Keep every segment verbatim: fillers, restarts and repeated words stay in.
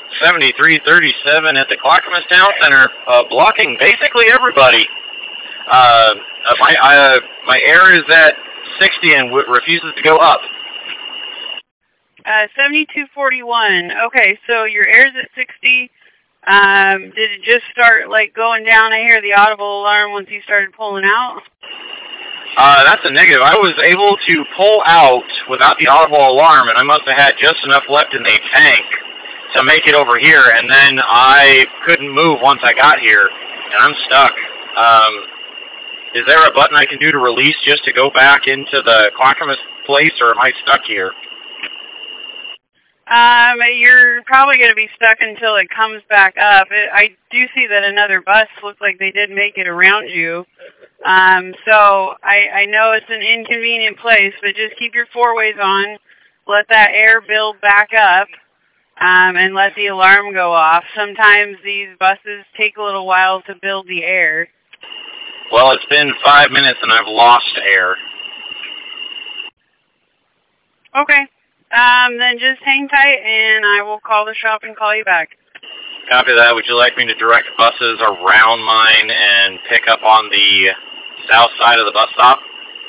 seventy-three thirty-seven at the Clackamas Town Center, uh, blocking basically everybody. Uh, my uh, my air is at sixty and w- refuses to go up. Uh, seventy-two forty-one. Okay, so your air's at sixty. Um, did it just start, like, going down? I hear the audible alarm once you started pulling out. Uh, that's a negative. I was able to pull out without the audible alarm, and I must have had just enough left in the tank to make it over here, and then I couldn't move once I got here, and I'm stuck. Um, is there a button I can do to release just to go back into the Clackamas place, or am I stuck here? Um, you're probably going to be stuck until it comes back up. It, I do see that another bus looks like they did make it around you. Um, so I, I know it's an inconvenient place, but just keep your four-ways on. Let that air build back up, um, and let the alarm go off. Sometimes these buses take a little while to build the air. Well, it's been five minutes and I've lost air. Okay. Um, then just hang tight, and I will call the shop and call you back. Copy that. Would you like me to direct buses around mine and pick up on the south side of the bus stop?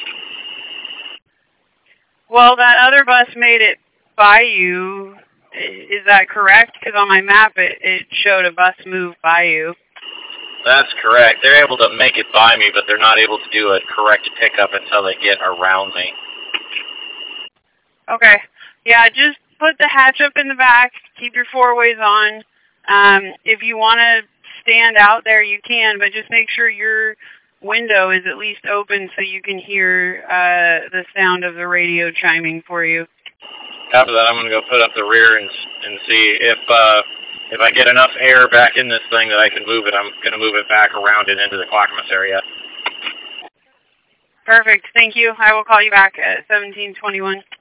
Well, that other bus made it by you. Is that correct? Because on my map, it, it showed a bus move by you. That's correct. They're able to make it by me, but they're not able to do a correct pickup until they get around me. Okay. Yeah, just put the hatch up in the back. Keep your four-ways on. Um, if you want to stand out there, you can, but just make sure your window is at least open so you can hear uh, the sound of the radio chiming for you. After that, I'm going to go put up the rear and and see if uh, if I get enough air back in this thing that I can move it. I'm going to move it back around and into the Clackamas area. Perfect. Thank you. I will call you back at seventeen twenty-one.